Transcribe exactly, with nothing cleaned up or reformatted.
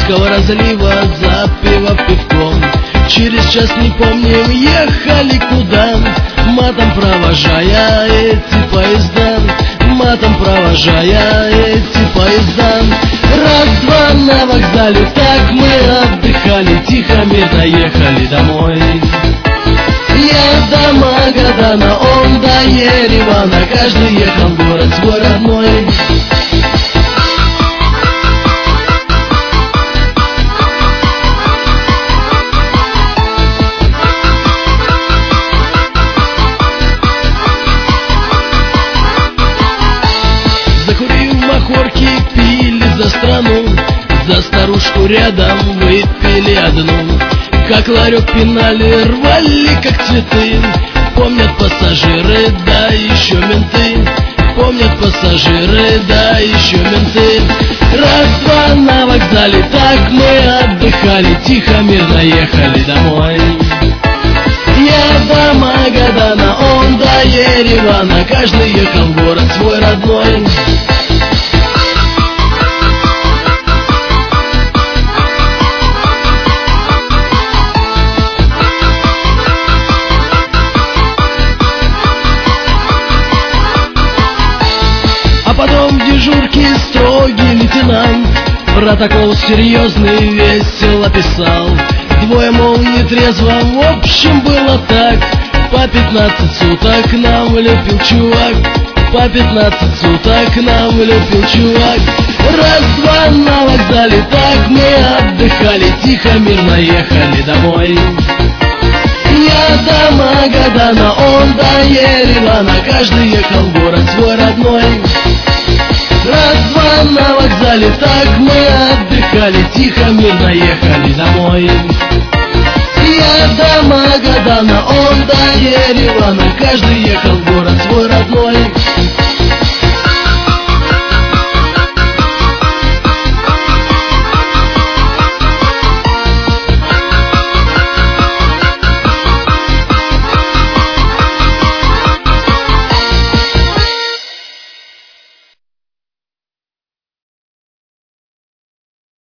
Курского разлива, запивав пивком. Через час, не помним, ехали куда, матом провожая эти поезда, матом провожая эти поезда. Раз-два на вокзале, так мы отдыхали, тихо, мирно ехали домой. Я до Магадана, он до Еревана, каждый ехал в город свой родной. Закурив махорки, пили за страну, за старушку рядом выпили одну. Как ларек пинали, рвали как цветы. Помнят пассажиры, да еще менты. Помнят пассажиры, да еще менты. Раз-два на вокзале, так мы отдыхали, тихо, мирно ехали домой. Я до Магадана, он до Еревана, каждый ехал в город свой родной. А потом в дежурке строгий лейтенант протокол серьезный весело писал. Двое, мол, нетрезво, в общем было так. По пятнадцать суток нам влепил чувак, по пятнадцать суток нам влепил чувак. Раз-два на вокзале, так мы отдыхали, тихо, мирно ехали домой. Я до Магадана, он до Еревана, каждый ехал в город свой родной. Раз-два на вокзале, так мы отдыхали, тихо, мирно ехали домой. Я до Магадана, он до Еревана, каждый ехал в город свой родной.